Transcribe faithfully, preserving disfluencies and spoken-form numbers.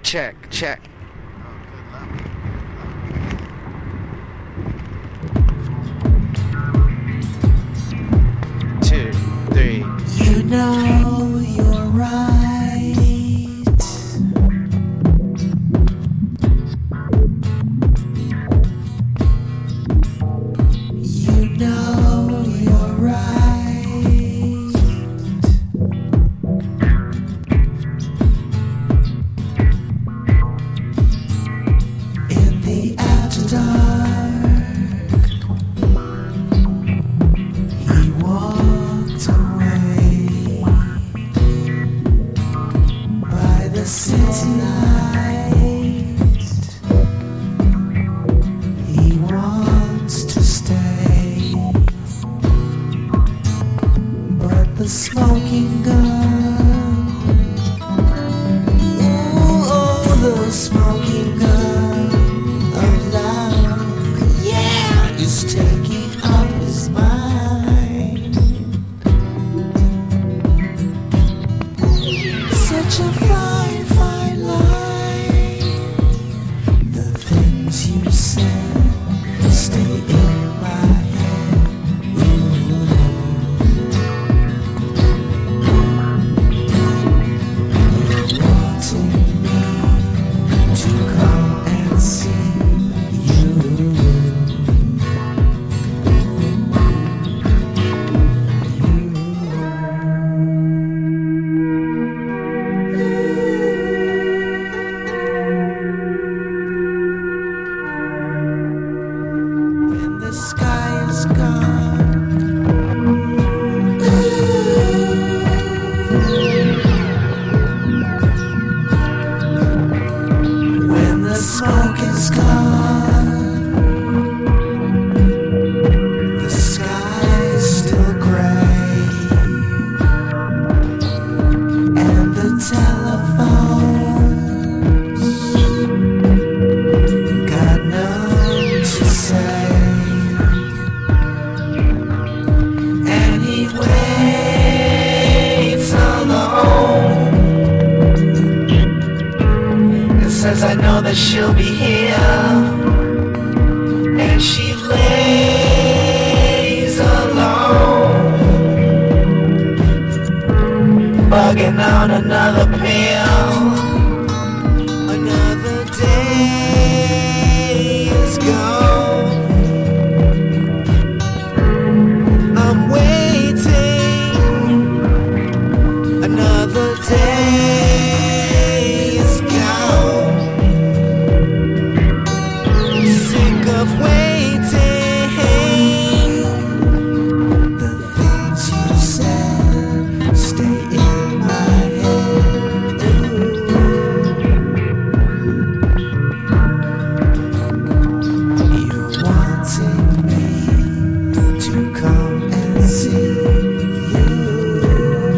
check, check. Two, three. You know you're right. You know you're right. In the after dark, he walked away by the city light. He wants to stay, but the smoking gun, ooh, oh, the smoking gun of love, yeah, is taking up his mind. Such a fine, fine line. The things you said stay in my head. Ooh. You're wanting me to come and see you. When the sky is gone, when the smoke is gone, the sky is still gray, and the telephone's got nothing to say. And he waits alone and says, I know that she'll be here. And she lays alone, bugging out another pain.